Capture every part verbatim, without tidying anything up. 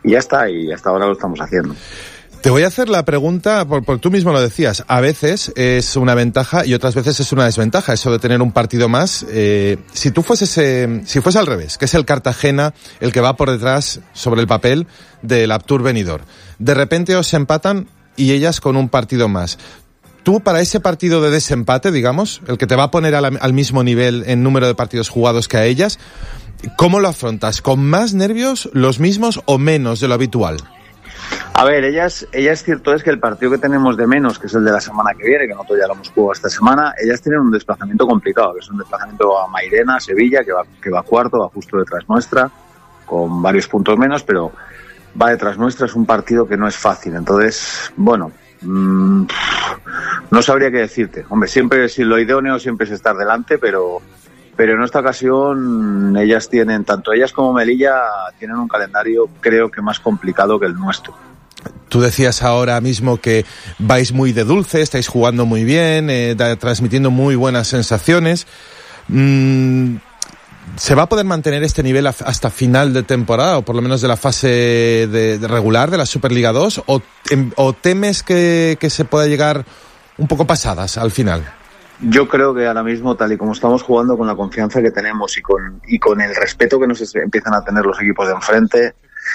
y ya está, y hasta ahora lo estamos haciendo. Te voy a hacer la pregunta, por, por tú mismo lo decías, a veces es una ventaja y otras veces es una desventaja, eso de tener un partido más. Eh, si tú fueses, eh, si fuese al revés, que es el Cartagena el que va por detrás sobre el papel del Abtur Benidorm, de repente os empatan y ellas con un partido más. Tú, para ese partido de desempate, digamos, el que te va a poner al, al mismo nivel en número de partidos jugados que a ellas, ¿cómo lo afrontas? ¿Con más nervios, los mismos o menos de lo habitual? A ver, ellas, ellas cierto es que el partido que tenemos de menos, que es el de la semana que viene, que nosotros ya lo hemos jugado esta semana, ellas tienen un desplazamiento complicado, que es un desplazamiento a Mairena, Sevilla, que va, que va cuarto, va justo detrás nuestra, con varios puntos menos, pero va detrás nuestra, es un partido que no es fácil. Entonces, bueno, mmm, no sabría qué decirte. Hombre, siempre, si lo idóneo siempre es estar delante, pero... Pero en esta ocasión ellas tienen, tanto ellas como Melilla, tienen un calendario creo que más complicado que el nuestro. Tú decías ahora mismo que vais muy de dulce, estáis jugando muy bien, eh, da, transmitiendo muy buenas sensaciones. Mm, ¿Se va a poder mantener este nivel hasta final de temporada, o por lo menos de la fase de, de regular de la Superliga dos? ¿O, em, o temes que, que se pueda llegar un poco pasadas al final? Yo creo que ahora mismo, tal y como estamos jugando, con la confianza que tenemos y con, y con el respeto que nos empiezan a tener los equipos de enfrente,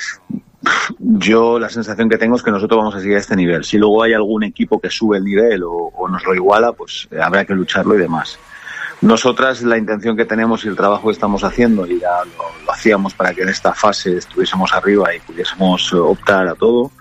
yo la sensación que tengo es que nosotros vamos a seguir a este nivel. Si luego hay algún equipo que sube el nivel o, o nos lo iguala, pues habrá que lucharlo y demás. Nosotras, la intención que tenemos y el trabajo que estamos haciendo, y ya lo, lo hacíamos para que en esta fase estuviésemos arriba y pudiésemos optar a todo,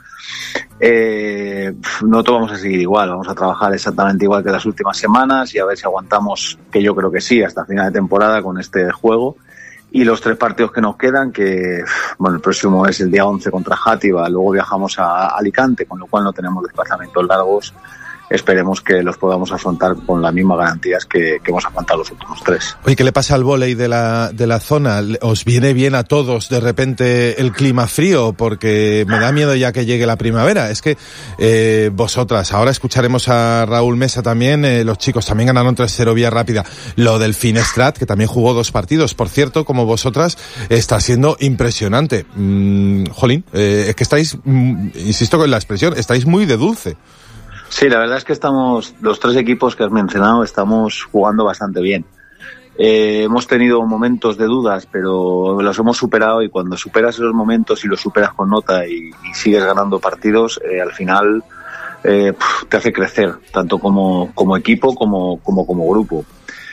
Eh, no todo vamos a seguir igual, vamos a trabajar exactamente igual que las últimas semanas y a ver si aguantamos, que yo creo que sí, hasta final de temporada con este juego. Y los tres partidos que nos quedan, que bueno, el próximo es el día once contra Játiva, luego viajamos a Alicante, con lo cual no tenemos desplazamientos largos. Esperemos que los podamos afrontar con las mismas garantías que, que hemos afrontado los últimos tres. Oye, ¿qué le pasa al vóley de la, de la zona? ¿Os viene bien a todos de repente el clima frío? Porque me da miedo ya que llegue la primavera. Es que eh, vosotras, ahora escucharemos a Raúl Mesa también, eh, los chicos también ganaron tres cero vía rápida. Lo del Finestrat, que también jugó dos partidos, por cierto, como vosotras, está siendo impresionante. Mm, jolín, eh, es que estáis, mm, insisto con la expresión, estáis muy de dulce. Sí, la verdad es que estamos, los tres equipos que has mencionado, estamos jugando bastante bien. Eh, hemos tenido momentos de dudas, pero los hemos superado, y cuando superas esos momentos y los superas con nota y, y sigues ganando partidos, eh, al final eh, te hace crecer, tanto como, como equipo como, como, como grupo.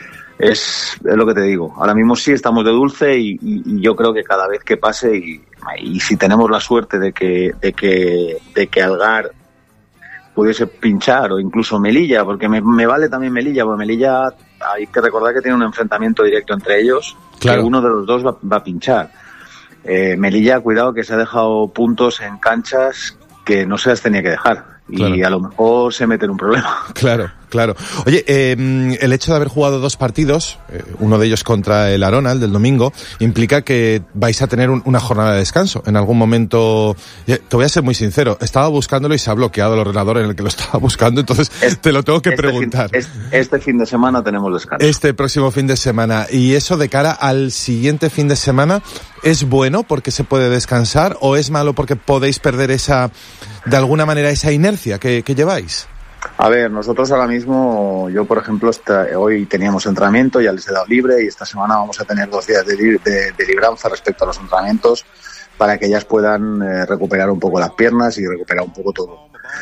Es, es lo que te digo. Ahora mismo sí estamos de dulce y, y, y yo creo que cada vez que pase, y, y si tenemos la suerte de que, de que, de que Algar pudiese pinchar, o incluso Melilla, porque me, me vale también Melilla, porque Melilla hay que recordar que tiene un enfrentamiento directo entre ellos, claro, que uno de los dos va, va a pinchar. Eh, Melilla, cuidado, que se ha dejado puntos en canchas que no se las tenía que dejar, y claro, a lo mejor se mete en un problema. Claro, claro. Oye, eh, el hecho de haber jugado dos partidos, eh, uno de ellos contra el Arona, el del domingo, implica que vais a tener un, una jornada de descanso. En algún momento, te voy a ser muy sincero, estaba buscándolo y se ha bloqueado el ordenador en el que lo estaba buscando, entonces este, te lo tengo que este preguntar. Fin, este, este fin de semana tenemos descanso. Este próximo fin de semana. ¿Y eso de cara al siguiente fin de semana es bueno porque se puede descansar, o es malo porque podéis perder esa, de alguna manera, esa inercia que, que lleváis? A ver, nosotros ahora mismo, yo por ejemplo, esta, hoy teníamos entrenamiento, ya les he dado libre, y esta semana vamos a tener dos días de, de, de libranza respecto a los entrenamientos, para que ellas puedan eh, recuperar un poco las piernas y recuperar un poco todo.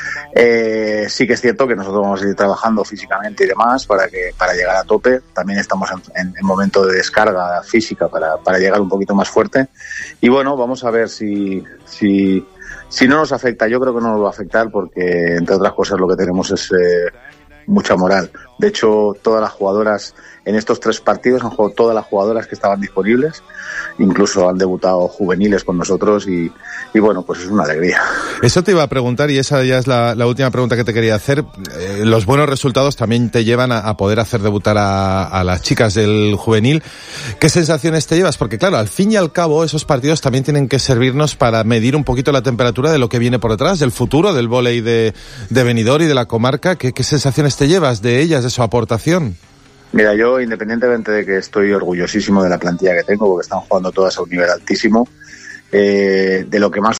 Eh, sí que es cierto que nosotros vamos a ir trabajando físicamente y demás para que para llegar a tope. También estamos en, en, en momento de descarga física para, para llegar un poquito más fuerte. Y bueno, vamos a ver si... si Si no nos afecta. Yo creo que no nos va a afectar porque, entre otras cosas, lo que tenemos es eh, mucha moral. De hecho, todas las jugadoras en estos tres partidos han jugado todas las jugadoras que estaban disponibles. Incluso han debutado juveniles con nosotros y, y bueno, pues es una alegría. Eso te iba a preguntar, y esa ya es la, la última pregunta que te quería hacer. Eh, los buenos resultados también te llevan a, a poder hacer debutar a, a las chicas del juvenil. ¿Qué sensaciones te llevas? Porque claro, al fin y al cabo, esos partidos también tienen que servirnos para medir un poquito la temperatura de lo que viene por detrás, del futuro, del vóley de, de Benidorm y de la comarca. ¿Qué, qué sensaciones te llevas de ellas, de su aportación? Mira, yo, independientemente de que estoy orgullosísimo de la plantilla que tengo, porque están jugando todas a un nivel altísimo, eh, de lo que más